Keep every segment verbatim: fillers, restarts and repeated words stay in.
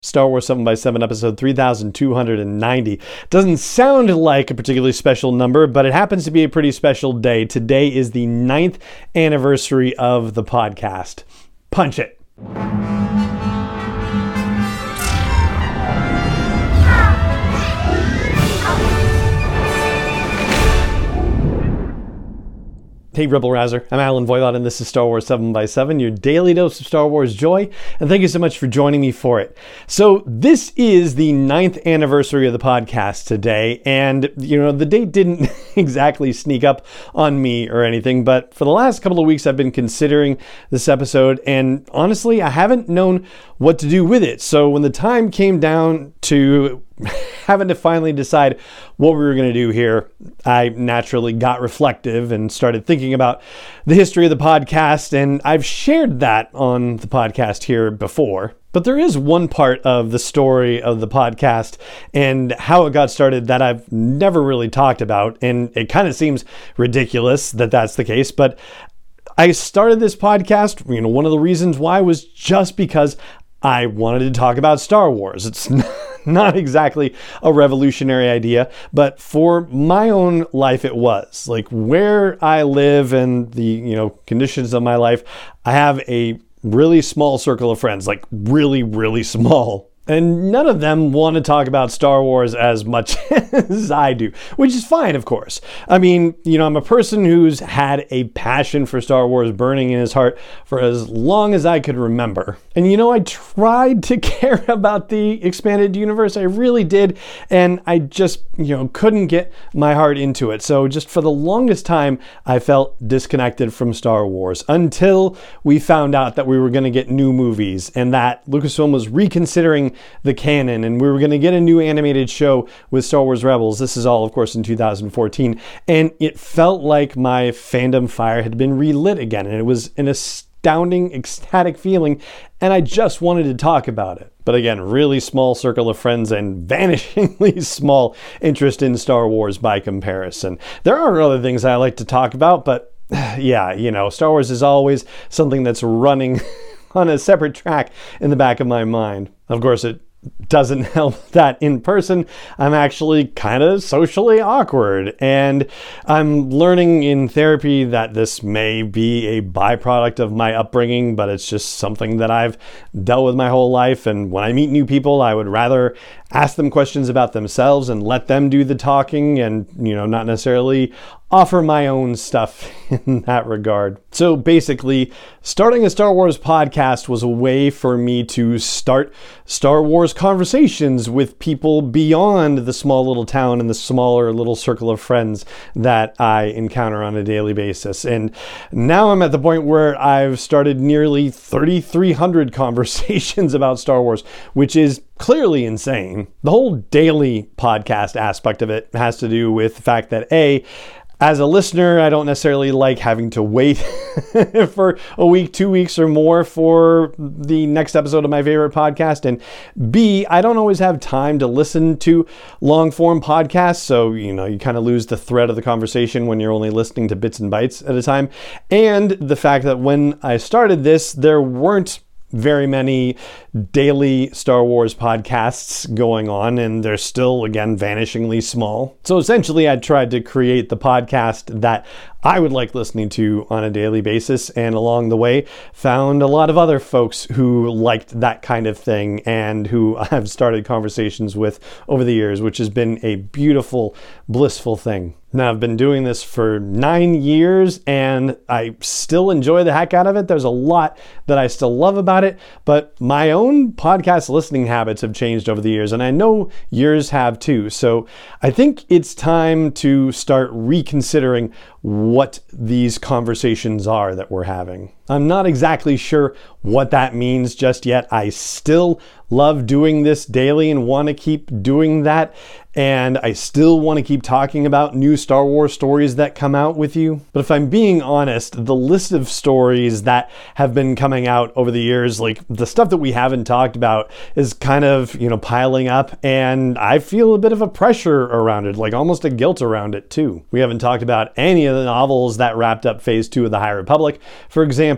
Star Wars seven by seven episode three thousand two hundred ninety. Doesn't sound like a particularly special number, but it happens to be a pretty special day. Today is the ninth anniversary of the podcast. Punch it. Hey Rebel Rouser, I'm Alan Voivod and this is Star Wars seven by seven, your daily dose of Star Wars joy, and thank you so much for joining me for it. So this is the ninth anniversary of the podcast today, and you know, the date didn't exactly sneak up on me or anything, but for the last couple of weeks I've been considering this episode, and honestly, I haven't known what to do with it. So when the time came down to having to finally decide what we were going to do here, I naturally got reflective and started thinking about the history of the podcast, and I've shared that on the podcast here before. But there is one part of the story of the podcast and how it got started that I've never really talked about, and it kind of seems ridiculous that that's the case, but I started this podcast, you know, one of the reasons why was just because I wanted to talk about Star Wars. It's not exactly a revolutionary idea, but for my own life it was. Like where I live and the, you know, conditions of my life, I have a really small circle of friends, like really, really small. And none of them want to talk about Star Wars as much as I do, which is fine, of course. I mean, you know, I'm a person who's had a passion for Star Wars burning in his heart for as long as I could remember. And, you know, I tried to care about the expanded universe. I really did. And I just, you know, couldn't get my heart into it. So just for the longest time, I felt disconnected from Star Wars until we found out that we were going to get new movies and that Lucasfilm was reconsidering the canon, and we were going to get a new animated show with Star Wars Rebels. This is all, of course, in two thousand fourteen, and it felt like my fandom fire had been relit again, and it was an astounding, ecstatic feeling, and I just wanted to talk about it. But again, really small circle of friends and vanishingly small interest in Star Wars by comparison. There are other things I like to talk about, but yeah, you know, Star Wars is always something that's running on a separate track in the back of my mind. Of course, it doesn't help that in person, I'm actually kind of socially awkward. And I'm learning in therapy that this may be a byproduct of my upbringing, but it's just something that I've dealt with my whole life. And when I meet new people, I would rather ask them questions about themselves and let them do the talking and, you know, not necessarily offer my own stuff in that regard. So basically, starting a Star Wars podcast was a way for me to start Star Wars conversations with people beyond the small little town and the smaller little circle of friends that I encounter on a daily basis. And now I'm at the point where I've started nearly thirty-three hundred conversations about Star Wars, which is clearly insane. The whole daily podcast aspect of it has to do with the fact that A, as a listener, I don't necessarily like having to wait for a week, two weeks or more for the next episode of my favorite podcast. And B, I don't always have time to listen to long form podcasts. So, you know, you kind of lose the thread of the conversation when you're only listening to bits and bytes at a time. And the fact that when I started this, there weren't very many daily Star Wars podcasts going on, and they're still, again, vanishingly small. So essentially, I tried to create the podcast that I would like listening to on a daily basis, and along the way, found a lot of other folks who liked that kind of thing and who I've started conversations with over the years, which has been a beautiful, blissful thing. Now, I've been doing this for nine years and I still enjoy the heck out of it. There's a lot that I still love about it, but my own podcast listening habits have changed over the years, and I know yours have too. So I think it's time to start reconsidering what these conversations are that we're having. I'm not exactly sure what that means just yet. I still love doing this daily and want to keep doing that. And I still want to keep talking about new Star Wars stories that come out with you. But if I'm being honest, the list of stories that have been coming out over the years, like the stuff that we haven't talked about, is kind of, you know, piling up. And I feel a bit of a pressure around it, like almost a guilt around it too. We haven't talked about any of the novels that wrapped up phase two of the High Republic, for example.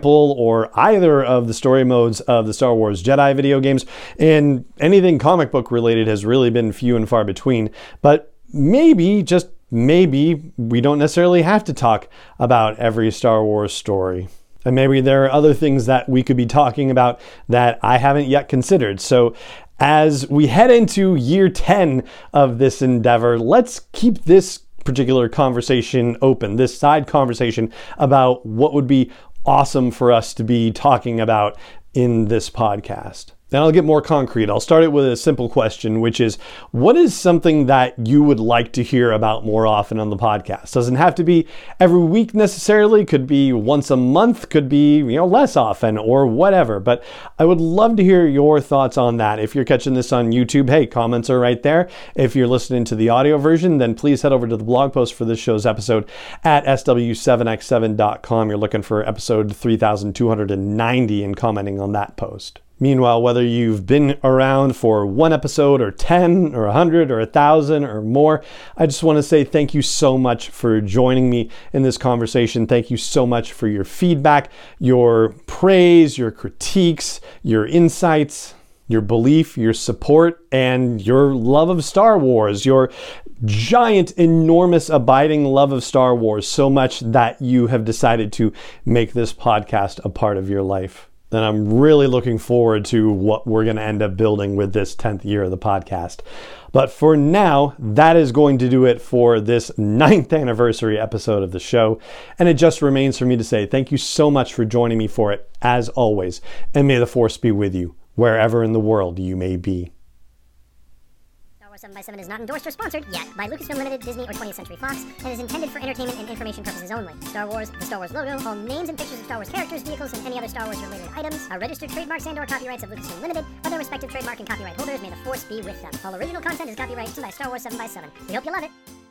example or either of the story modes of the Star Wars Jedi video games, and anything comic book related has really been few and far between. But maybe, just maybe, we don't necessarily have to talk about every Star Wars story. And maybe there are other things that we could be talking about that I haven't yet considered. So as we head into year ten of this endeavor, let's keep this particular conversation open, this side conversation about what would be awesome for us to be talking about in this podcast. Then I'll get more concrete. I'll start it with a simple question, which is, what is something that you would like to hear about more often on the podcast? Doesn't have to be every week necessarily. Could be once a month, could be, you know, less often or whatever. But I would love to hear your thoughts on that. If you're catching this on YouTube, hey, comments are right there. If you're listening to the audio version, then please head over to the blog post for this show's episode at S W seven X seven dot com. You're looking for episode three thousand two hundred ninety and commenting on that post. Meanwhile, whether you've been around for one episode or ten or a hundred or a thousand or more, I just want to say thank you so much for joining me in this conversation. Thank you so much for your feedback, your praise, your critiques, your insights, your belief, your support, and your love of Star Wars, your giant, enormous, abiding love of Star Wars, so much that you have decided to make this podcast a part of your life. Then I'm really looking forward to what we're going to end up building with this tenth year of the podcast. But for now, that is going to do it for this ninth anniversary episode of the show. And it just remains for me to say thank you so much for joining me for it, as always. And may the Force be with you, wherever in the world you may be. seven by seven is not endorsed or sponsored yet by Lucasfilm Limited, Disney, or twentieth Century Fox, and is intended for entertainment and information purposes only. Star Wars, the Star Wars logo, all names and pictures of Star Wars characters, vehicles, and any other Star Wars related items are registered trademarks and or copyrights of Lucasfilm Limited, or their respective trademark and copyright holders. May the Force be with them. All original content is copyrighted by Star Wars seven by seven. We hope you love it.